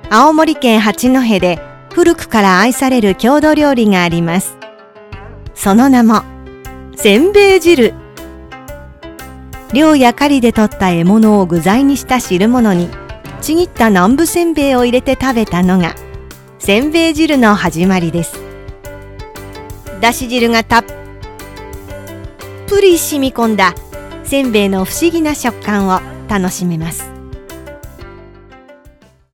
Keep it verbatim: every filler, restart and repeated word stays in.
青森県八戸で古くから愛される郷土料理があります。その名もせんべい汁。漁や狩りで取った獲物を具材にした汁物にちぎった南部せんべいを入れて食べたのがせんべい汁の始まりです。だし汁がたっぷり染み込んだせんべいの不思議な食感を楽しめます。